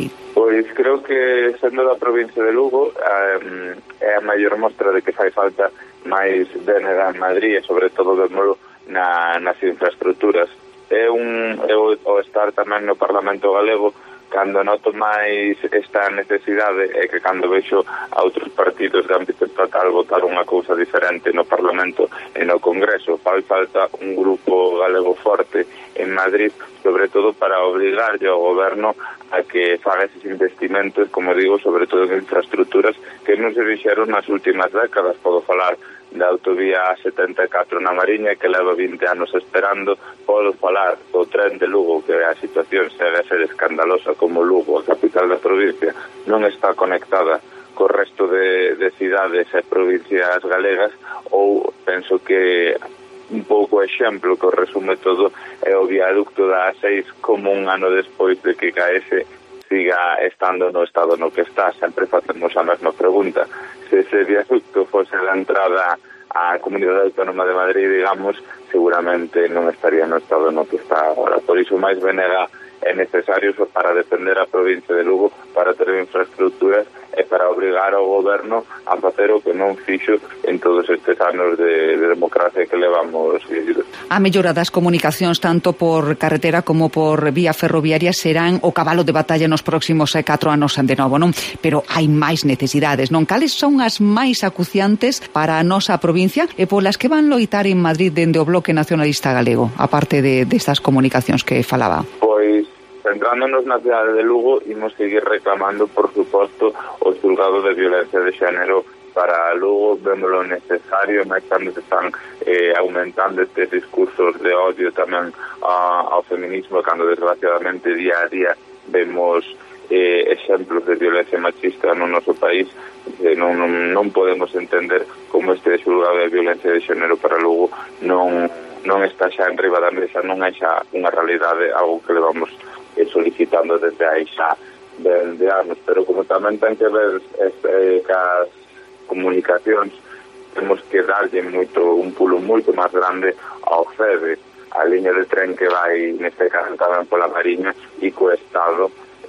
Pois creo que, sendo da provincia de Lugo, eh, é a maior mostra de que fai falta máis B N G en Madrid e sobre todo vermolo na, nas infraestructuras. É un é o, o estar tamén no Parlamento galego cando noto máis esta necesidade é que cando vexo a outros partidos de ámbito estatal votar unha cousa diferente no Parlamento e no Congreso. Fai falta un grupo galego forte en Madrid, sobre todo para obrigarlle ao goberno a que faga eses investimentos, como digo, sobre todo en infraestructuras que non se fixeron nas últimas décadas. Podo falar da autovía setenta e catro na Mariña, que leva vinte anos esperando. Podo falar do tren de Lugo, que a situación segue a ser escandalosa, como Lugo, a capital da provincia, non está conectada co resto de, de cidades e provincias galegas. Ou penso que un pouco exemplo que o resume todo é o viaducto da A seis, como un ano despois de que caese siga estando no estado no que está. Sempre facemos a mesma pregunta: se ese viaducto fose a entrada á Comunidade Autónoma de Madrid, digamos, seguramente non estaría no estado no que está agora. Por iso máis B N G é necesario para defender a provincia de Lugo, para ter infraestructuras e para obrigar ao goberno a facer o que non fixo en todos estes anos de, de democracia que levamos vivido. A mellora das comunicacións tanto por carretera como por vía ferroviaria serán o cabalo de batalla nos próximos catro anos de novo, non? Pero hai máis necesidades, non? Cales son as máis acuciantes para a nosa provincia e polas que van loitar en Madrid dende o Bloque Nacionalista Galego, aparte de destas comunicacións que falaba? Pois, centrándonos na cidade de Lugo, imos seguir reclamando, por suposto, o xulgado de violencia de xénero para Lugo. Vémolo necesario, máis cando se están eh, aumentando estes discursos de odio tamén a, ao feminismo, cando desgraciadamente día a día vemos eh, exemplos de violencia machista no noso país. Eh, non, non, non podemos entender como este xulgado de violencia de xénero para Lugo non, non está xa en riba da mesa, non é xa unha realidade, algo que levamos eh, solicitando desde aí xa de, de anos. Pero como tamén ten que ver este, cas comunicacións, temos que darlle moito, un pulo moito máis grande ao F E D, a liña de tren que vai neste caso tamén pola Mariña, e co Estado.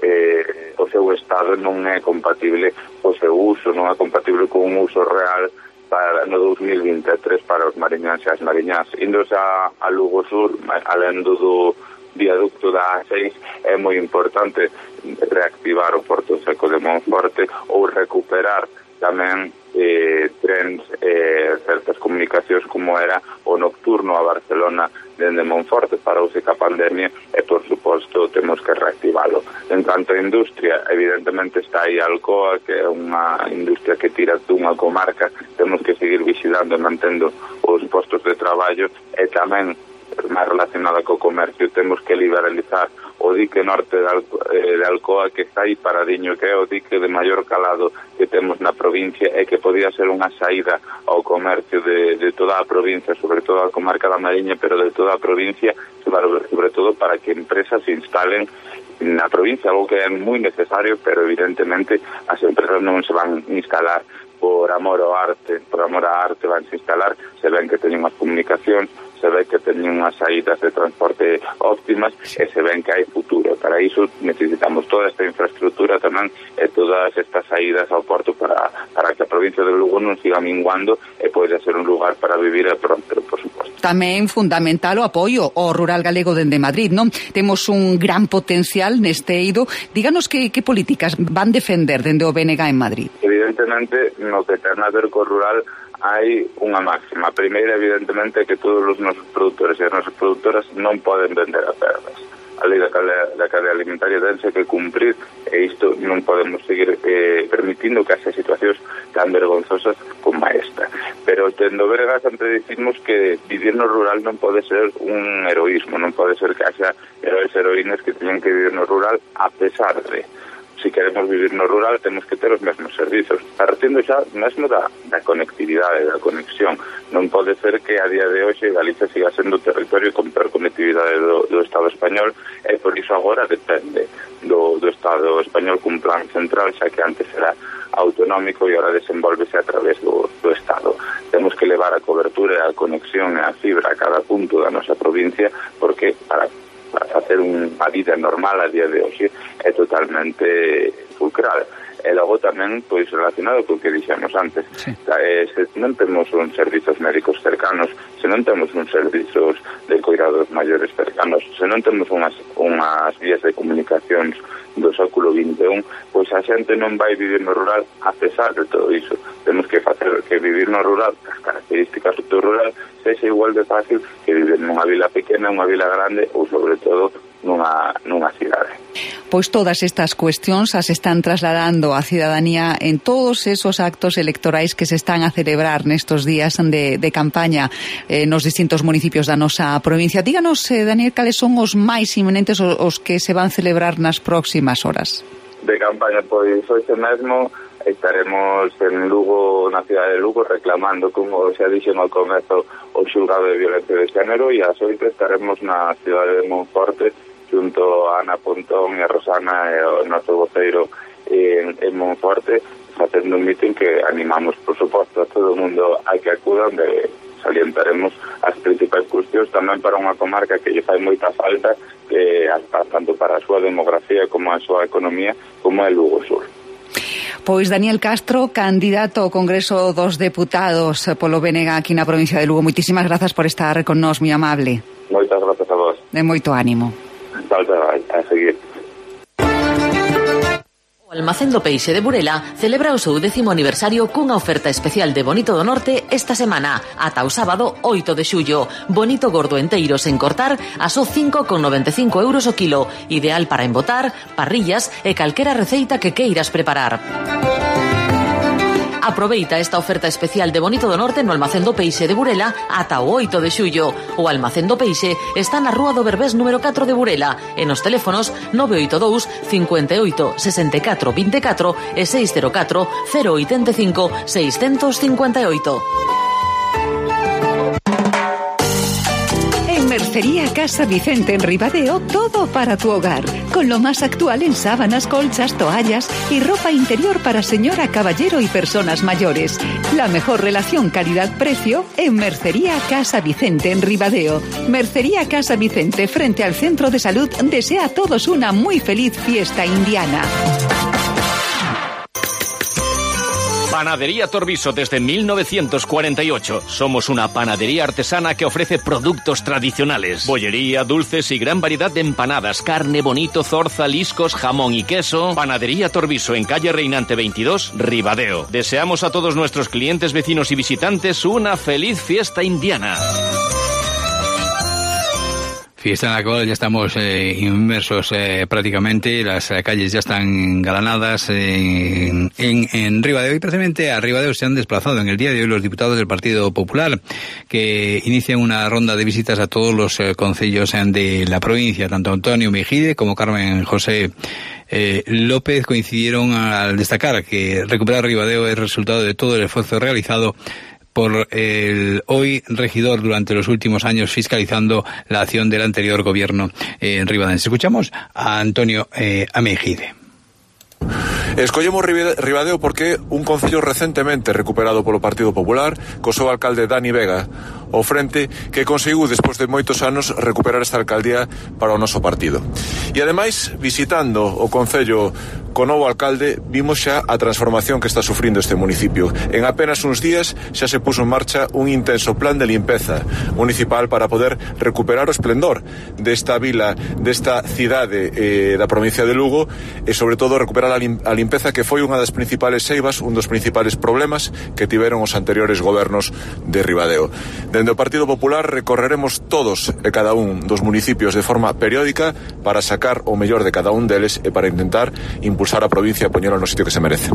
Eh, o seu estado non é compatible co seu uso, non é compatible con un uso real para no dos mil vinte e tres para os mariñáns e as mariñás. Indos a, a Lugo Sur, alén do viaducto da A seis, é moi importante reactivar o Porto Seco de Monforte ou recuperar tamén eh, trens, eh, certas comunicacións como era o nocturno a Barcelona dende Monforte para o que a pandemia, e por suposto temos que reactivalo. En canto a industria, evidentemente está aí Alcoa, que é unha industria que tira dunha comarca. Temos que seguir vigilando e mantendo os postos de traballo, e tamén máis relacionada co comercio, temos que liberalizar o dique norte de, Alco, eh, de Alcoa, que está aí paradiño, que é o dique de maior calado que temos na provincia e que podía ser unha saída ao comercio de, de toda a provincia, sobre todo a comarca da Mariña, pero de toda a provincia, sobre todo para que empresas se instalen na provincia, algo que é moi necesario, pero evidentemente as empresas non se van instalar por amor ao arte, por amor á arte van se instalar, se ven que teñen as comunicacións, se ve que teñen unhas saídas de transporte óptimas e se ven que hai futuro. Para iso necesitamos toda esta infraestructura tamén e todas estas saídas ao porto para, para que a provincia de Lugo non siga minguando e poida ser un lugar para vivir e pronto, por suposto. Tamén fundamental o apoio ao rural galego dende Madrid, non? Temos un gran potencial neste eido. Díganos que, que políticas van defender dende o B N G en Madrid. Evidentemente, no que ten a ver co rural, hai unha máxima. A primeira, evidentemente, é que todos os nosos produtores e as nosas produtoras non poden vender a perdas. A lei da cadea, da cadea alimentaria dense que cumprir, e isto non podemos seguir eh, permitindo que haxa situacións tan vergonzosas como esta. Pero tendo verga, sempre dicimos que vivir no rural non pode ser un heroísmo, non pode ser que haxa heróis e heroínas que teñen que vivir no rural a pesar de... Si queremos vivir no rural, temos que ter os mesmos servizos. Partindo xa mesmo da, da conectividade, da conexión. Non pode ser que a día de hoxe Galicia siga sendo territorio con peor conectividade do, do Estado español, e por iso agora depende do, do Estado español cun plan central, xa que antes era autonómico e agora desenvolvese a través do, do Estado. Temos que levar a cobertura e a conexión e a fibra a cada punto da nosa provincia, porque para facer unha vida normal a día de hoxe é totalmente fulcral. E logo tamén, pois, relacionado co que dixemos antes, sí. eh, se non temos uns servizos médicos cercanos, se non temos uns servizos de cuidados maiores cercanos, se non temos unhas, unhas vías de comunicacións do século vinte e un, pois a xente non vai vivir no rural a pesar de todo iso. Temos que facer que vivir no rural, as características do rural, sexa igual de fácil que vivir nunha vila pequena, nunha vila grande ou, sobre todo, nunha, nunha cidade. Pois todas estas cuestións as están trasladando a cidadanía en todos esos actos electorais que se están a celebrar nestos días de, de campaña eh, nos distintos municipios da nosa provincia. Díganos, eh, Daniel, cales son os máis inminentes os, os que se van celebrar nas próximas horas? De campaña, pois hoxe mesmo estaremos en Lugo, na cidade de Lugo, reclamando, como xa dixen ao comezo, o xulgado de violencia de xénero, e ás oito estaremos na cidade de Monforte junto a Ana Pontón e a Rosana e o noso voceiro en, en Monforte, facendo un mitin que animamos, por suposto, a todo o mundo a que acuda, onde salientaremos as principais cuestións tamén para unha comarca que lle fai moita falta, que tanto para a súa demografía como a súa economía, como é Lugo Sur. Pois Daniel Castro, candidato ao Congreso dos Deputados polo B N G aquí na provincia de Lugo, moitísimas grazas por estar con nós, moi amable. Moitas grazas a vos. De moito ánimo. Salta, a seguir. O Almacén do Peixe de Burela celebra o seu décimo aniversario cunha oferta especial de Bonito do Norte esta semana, ata o sábado oito de xullo. Bonito gordo enteiro sen cortar a só cinco con noventa e cinco euros o kilo, ideal para embotar, parrillas e calquera receita que queiras preparar. Aproveita esta oferta especial de Bonito do Norte no Almacén do Peixe de Burela ata o oito de xullo. O Almacén do Peixe está na Rúa do Berbés número catro de Burela e nos teléfonos nove oito dous, cinco oito, sesenta e catro, vinte e catro e seis cero catro, cero oito cinco, seis cinco oito. Mercería Casa Vicente en Ribadeo, todo para tu hogar, con lo más actual en sábanas, colchas, toallas y ropa interior para señora, caballero y personas mayores. La mejor relación calidad-precio en Mercería Casa Vicente en Ribadeo. Mercería Casa Vicente, frente al Centro de Salud, desea a todos una muy feliz fiesta indiana. Panadería Torviso desde mil novecientos cuarenta y ocho. Somos una panadería artesana que ofrece productos tradicionales. Bollería, dulces y gran variedad de empanadas, carne, bonito, zorza, liscos, jamón y queso. Panadería Torviso en calle Reinante veintidós, Ribadeo. Deseamos a todos nuestros clientes, vecinos y visitantes una feliz fiesta indiana. Fiesta en la cual ya estamos eh, inmersos eh, prácticamente, las eh, calles ya están engalanadas eh, en, en Ribadeo, y precisamente a Ribadeo se han desplazado en el día de hoy los diputados del Partido Popular, que inician una ronda de visitas a todos los eh, concellos eh, de la provincia. Tanto Antonio Mejide como Carmen José eh, López coincidieron al destacar que recuperar Ribadeo es resultado de todo el esfuerzo realizado por el hoy regidor durante los últimos años fiscalizando la acción del anterior gobierno en Ribadense. Escuchamos a Antonio eh, Amejide. Escollemos Ribadeo porque un concello recentemente recuperado polo Partido Popular, co seu alcalde Dani Vega ao frente, que conseguiu despois de moitos anos recuperar esta alcaldía para o noso partido. E ademais, visitando o concello co novo alcalde, vimos xa a transformación que está sufrindo este municipio. En apenas uns días xa se puso en marcha un intenso plan de limpeza municipal para poder recuperar o esplendor desta vila, desta cidade eh, da provincia de Lugo, e sobre todo recuperar a, lim a limpeza que foi unha das principales seivas, un dos principales problemas que tiveron os anteriores gobernos de Ribadeo. Dende o Partido Popular recorreremos todos e cada un dos municipios de forma periódica para sacar o mellor de cada un deles e para intentar impulsar a provincia e poñerla no sitio que se merece.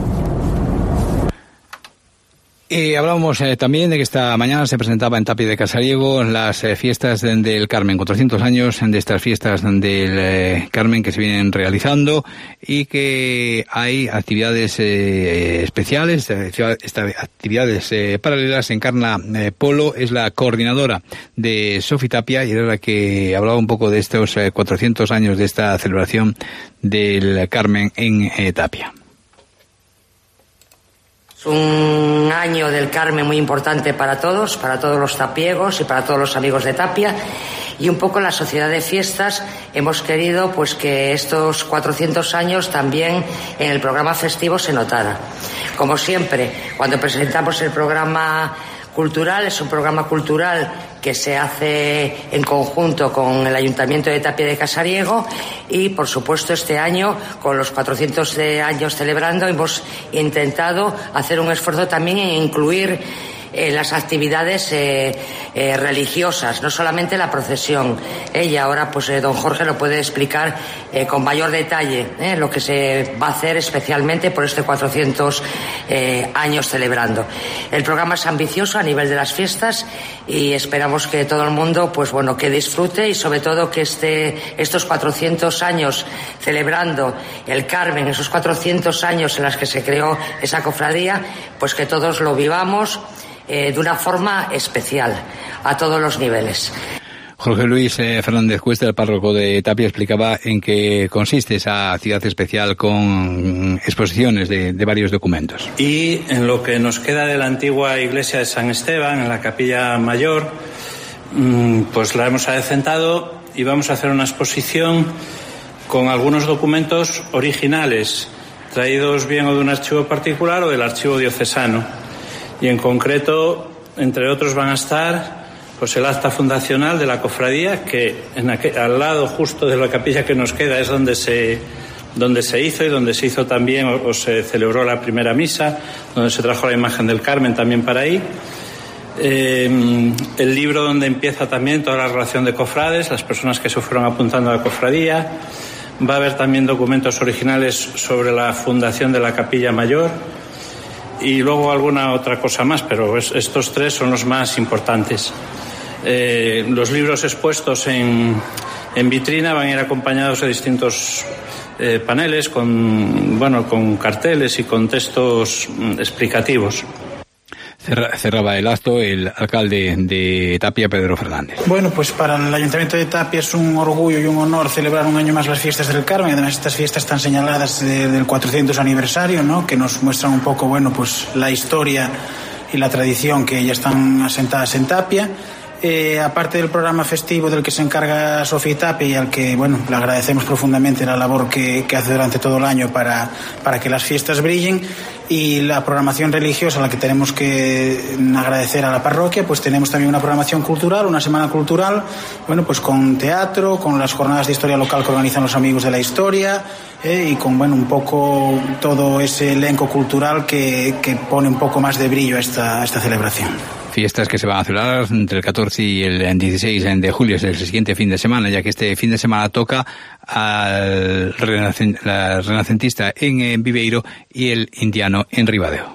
Y hablábamos eh, también de que esta mañana se presentaba en Tapia de Casariego las eh, fiestas de, del Carmen, cuatrocientos años de estas fiestas del eh, Carmen que se vienen realizando, y que hay actividades eh, especiales, eh, actividades eh, paralelas. Encarna eh, Polo es la coordinadora de Sofi Tapia y era la que hablaba un poco de estos eh, cuatrocientos años de esta celebración del Carmen en eh, Tapia. Es un año del Carmen muy importante para todos, para todos los tapiegos y para todos los amigos de Tapia. Y un poco en la Sociedad de Fiestas hemos querido pues que estos cuatrocientos años también en el programa festivo se notara. Como siempre, cuando presentamos el programa cultural, es un programa cultural que se hace en conjunto con el Ayuntamiento de Tapia de Casariego y, por supuesto, este año, con los cuatrocientos años celebrando, hemos intentado hacer un esfuerzo también en incluir eh, las actividades eh, eh, religiosas, no solamente la procesión. Eh, y ahora, pues, eh, don Jorge lo puede explicar eh, con mayor detalle eh, lo que se va a hacer especialmente por este cuatrocientos eh, años celebrando. El programa es ambicioso a nivel de las fiestas y esperamos que todo el mundo, pues bueno, que disfrute y sobre todo que este, estos cuatrocientos años celebrando el Carmen, esos cuatrocientos años en los que se creó esa cofradía, pues que todos lo vivamos eh, de una forma especial, a todos los niveles. Jorge Luis eh, Fernández Cuesta, el párroco de Tapia, explicaba en qué consiste esa actividad especial con exposiciones de, de varios documentos. Y en lo que nos queda de la antigua iglesia de San Esteban, en la capilla mayor, pues la hemos adecentado y vamos a hacer una exposición con algunos documentos originales, traídos bien o de un archivo particular o del archivo diocesano. Y en concreto, entre otros, van a estar pues el acta fundacional de la cofradía, que en aquel, al lado justo de la capilla que nos queda es donde se, donde se hizo y donde se hizo también o, o se celebró la primera misa, donde se trajo la imagen del Carmen también para ahí. Eh, el libro donde empieza también toda la relación de cofrades, las personas que se fueron apuntando a la cofradía. Va a haber también documentos originales sobre la fundación de la capilla mayor y luego alguna otra cosa más, pero es, estos tres son los más importantes. Eh, los libros expuestos en, en vitrina van a ir acompañados de distintos eh, paneles con, bueno, con carteles y con textos mm, explicativos. Cerraba el acto el alcalde de Tapia, Pedro Fernández. Bueno, pues para el Ayuntamiento de Tapia es un orgullo y un honor celebrar un año más las fiestas del Carmen. Además, estas fiestas están señaladas de, del cuatrocientos aniversario, ¿no? Que nos muestran un poco, bueno, pues la historia y la tradición que ya están asentadas en Tapia. Eh, aparte del programa festivo del que se encarga Sofía Tapia y al que, bueno, le agradecemos profundamente la labor que, que hace durante todo el año para, para que las fiestas brillen, y la programación religiosa a la que tenemos que agradecer a la parroquia, pues tenemos también una programación cultural, una semana cultural, bueno, pues con teatro, con las jornadas de historia local que organizan los amigos de la historia, eh, y con, bueno, un poco todo ese elenco cultural que, que pone un poco más de brillo a esta, a esta celebración. Fiestas que se van a celebrar entre el catorce y el dieciséis de julio, es el siguiente fin de semana, ya que este fin de semana toca al renacen, la renacentista en Viveiro y el indiano en Ribadeo.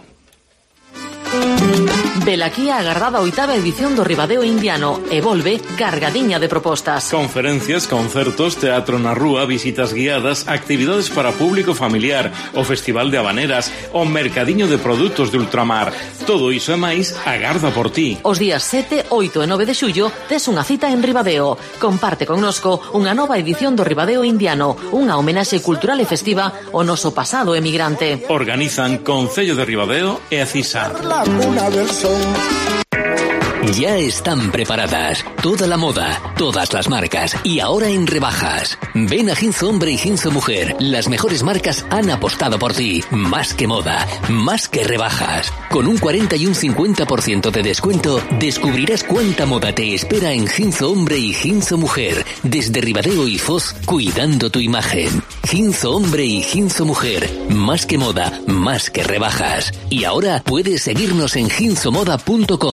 Velaquí a agardada oitava edición do Ribadeo Indiano e volve cargadiña de propostas. Conferencias, concertos, teatro na rúa, visitas guiadas, actividades para público familiar, o Festival de Habaneras, o Mercadiño de Produtos de Ultramar. Todo iso e máis agarda por ti. Os días sete, oito e nove de xullo tes unha cita en Ribadeo. Comparte connosco unha nova edición do Ribadeo Indiano, unha homenaxe cultural e festiva ao noso pasado emigrante. Organizan Concello de Ribadeo e a CISA. Ya están preparadas. Toda la moda, todas las marcas y ahora en rebajas. Ven a Ginzo Hombre y Ginzo Mujer. Las mejores marcas han apostado por ti. Más que moda, más que rebajas. Con un cuarenta y un cincuenta por ciento de descuento, descubrirás cuánta moda te espera en Ginzo Hombre y Ginzo Mujer. Desde Ribadeo y Foz, cuidando tu imagen. Ginzo Hombre y Ginzo Mujer. Más que moda, más que rebajas. Y ahora puedes seguirnos en ginzo moda punto com.